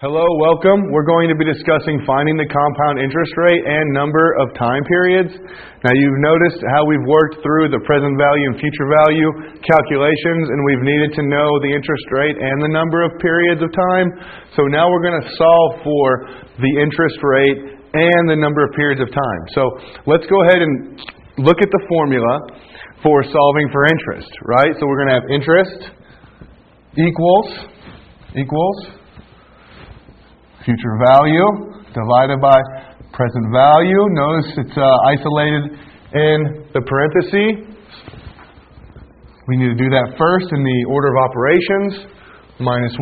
Hello, welcome. We're going to be discussing finding the compound interest rate and number of time periods. Now you've noticed how we've worked through the present value and future value calculations, and we've needed to know the interest rate and the number of periods of time. So now we're going to solve for the interest rate and the number of periods of time. So let's go ahead and look at the formula for solving for interest, right? So we're going to have interest equals future value divided by present value. Notice it's isolated in the parenthesis. We need to do that first in the order of operations. Minus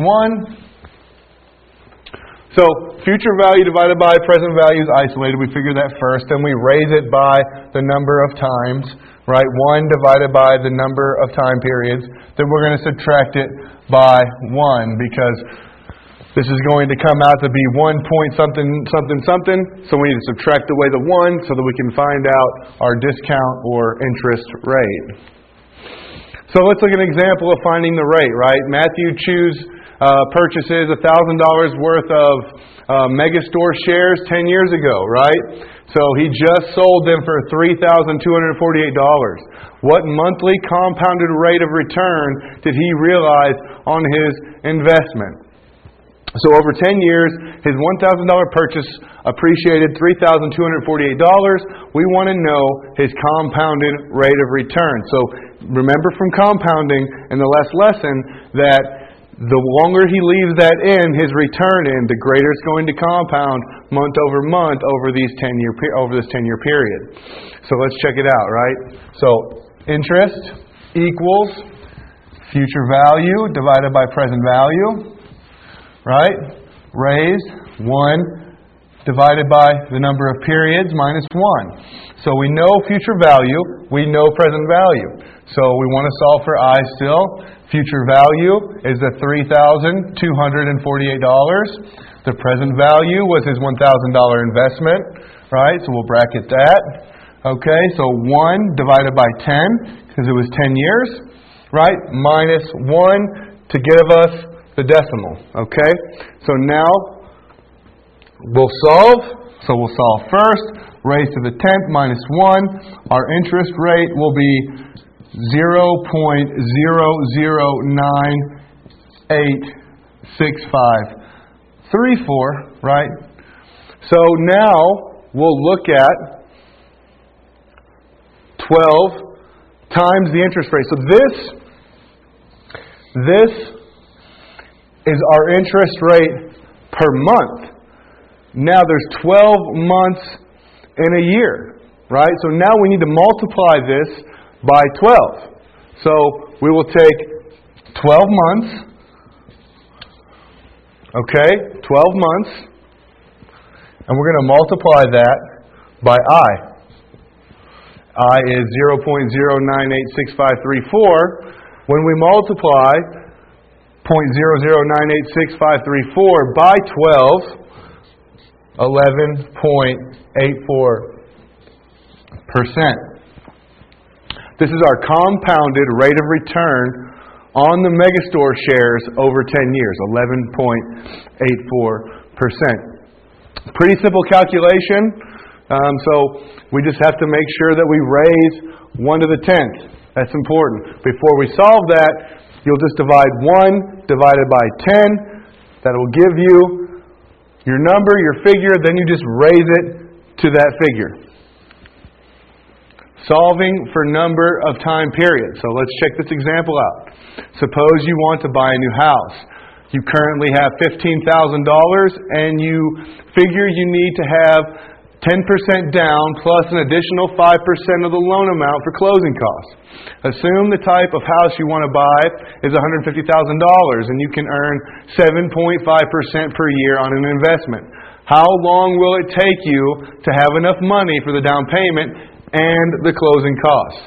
1. So future value divided by present value is isolated. We figure that first. Then we raise it by the number of times. Right? 1 divided by the number of time periods. Then we're going to subtract it by 1 because this is going to come out to be 1 point something, something, something. So we need to subtract away the 1 so that we can find out our discount or interest rate. So let's look at an example of finding the rate, right? Matthew purchases $1,000 worth of Megastore shares 10 years ago, right? So he just sold them for $3,248. What monthly compounded rate of return did he realize on his investment? So over 10 years, his $1,000 purchase appreciated $3,248. We want to know his compounded rate of return. So remember from compounding in the last lesson that the longer he leaves that in, his return in, the greater it's going to compound month over month over this 10-year period. So let's check it out, right? So interest equals future value divided by present value. Right? Raised 1 divided by the number of periods minus 1. So we know future value, we know present value. So we want to solve for I still. Future value is the $3,248. The present value was his $1,000 investment. Right? So we'll bracket that. Okay, so 1 divided by 10, because it was 10 years. Right? Minus 1 to give us the decimal. Okay? So now we'll solve. So we'll solve first. Raised to the 10th minus 1. Our interest rate will be 0.00986534. Right? So now we'll look at 12 times the interest rate. So this is our interest rate per month. Now there's 12 months in a year, right? So now we need to multiply this by 12. So we will take 12 months, okay, 12 months, and we're going to multiply that by I. I is 0.0986534. When we multiply 0.00986534 by 12, 11.84%. This is our compounded rate of return on the Megastore shares over 10 years, 11.84%. Pretty simple calculation. So we just have to make sure that we raise 1 to the 10th. That's important. Before we solve that, you'll just divide 1 divided by 10. That will give you your number, your figure. Then you just raise it to that figure. Solving for number of time periods. So let's check this example out. Suppose you want to buy a new house. You currently have $15,000 and you figure you need to have 10% down plus an additional 5% of the loan amount for closing costs. Assume the type of house you want to buy is $150,000 and you can earn 7.5% per year on an investment. How long will it take you to have enough money for the down payment and the closing costs?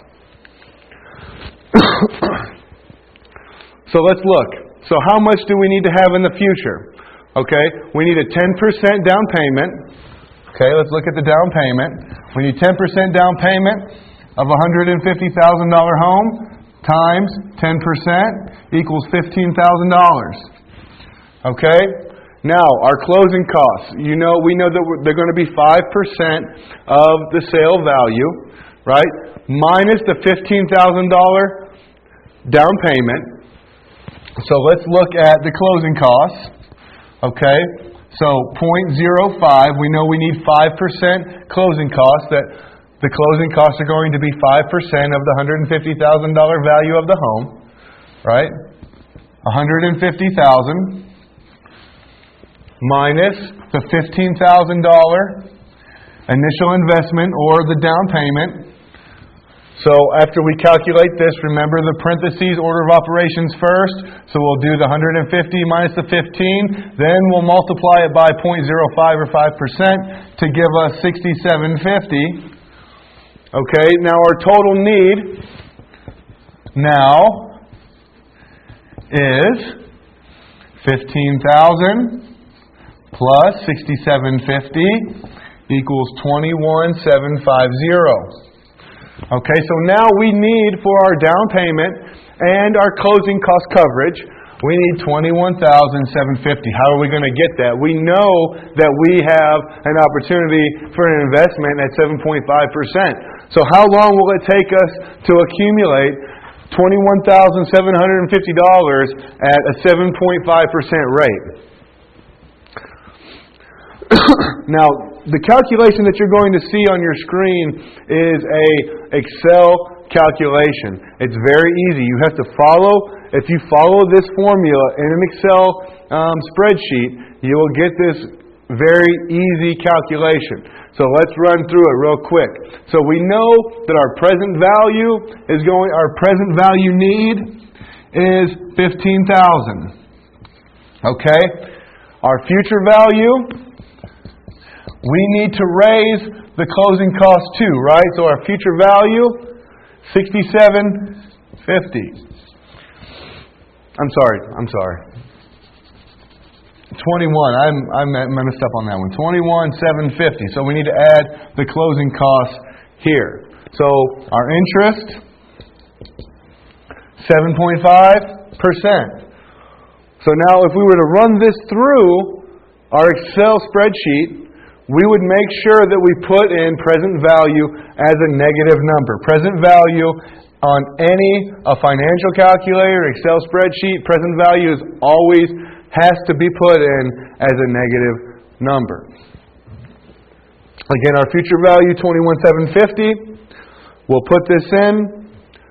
So let's look. So how much do we need to have in the future? Okay, we need a 10% down payment. Okay, let's look at the down payment. We need 10% down payment of a $150,000 home times 10% equals $15,000. Okay? Now, our closing costs. We know that they're going to be 5% of the sale value, right? Minus the $15,000 down payment. So let's look at the closing costs. Okay? So 0.05, we know we need 5% closing costs. That the closing costs are going to be 5% of the $150,000 value of the home, right? $150,000 minus the $15,000 initial investment or the down payment. So after we calculate this, remember the parentheses order of operations first. So we'll do the 150 minus the 15. Then we'll multiply it by 0.05 or 5% to give us 6750. Okay, now our total need now is 15,000 plus 6750 equals 21,750. Okay, so now we need for our down payment and our closing cost coverage, we need 21,750. How are we going to get that? We know that we have an opportunity for an investment at 7.5%. So how long will it take us to accumulate $21,750 at a 7.5% rate? Now, the calculation that you're going to see on your screen is a Excel calculation. It's very easy. You have to if you follow this formula in an Excel spreadsheet, you will get this very easy calculation. So let's run through it real quick. So we know that our present value need is 15,000. Okay? Our future value, we need to raise the closing cost too, right? So our future value, 6750. I'm sorry. 21. I messed up on that one. 21,750. So we need to add the closing costs here. So our interest, 7.5%. So now if we were to run this through our Excel spreadsheet, we would make sure that we put in present value as a negative number. Present value on a financial calculator, Excel spreadsheet, present value has to be put in as a negative number. Again, our future value, 21,750. We'll put this in.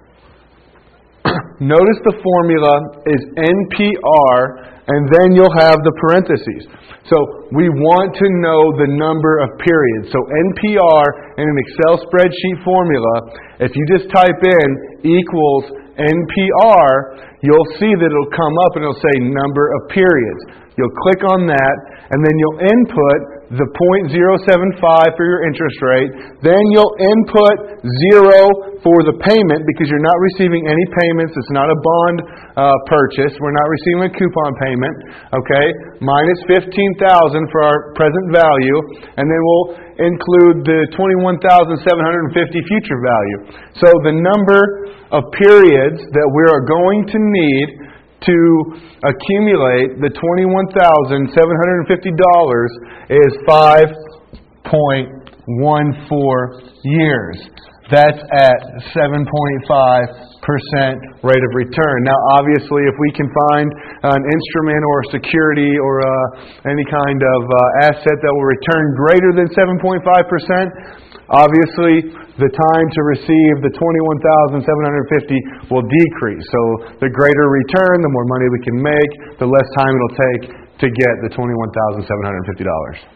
Notice the formula is NPR, and then you'll have the parentheses. So we want to know the number of periods. So NPR in an Excel spreadsheet formula, if you just type in equals NPR, you'll see that it'll come up and it'll say number of periods. You'll click on that, and then you'll input the 0.075 for your interest rate. Then you'll input 0 for the payment because you're not receiving any payments. It's not a bond purchase. We're not receiving a coupon payment. Okay? Minus 15,000 for our present value, and then we'll include the 21,750 future value. So the number of periods that we are going to need to accumulate the $21,750 is 5.14 years. That's at 7.5% rate of return. Now, obviously, if we can find an instrument or a security or any kind of asset that will return greater than 7.5%, obviously, the time to receive the $21,750 will decrease. So the greater return, the more money we can make, the less time it'll take to get the $21,750.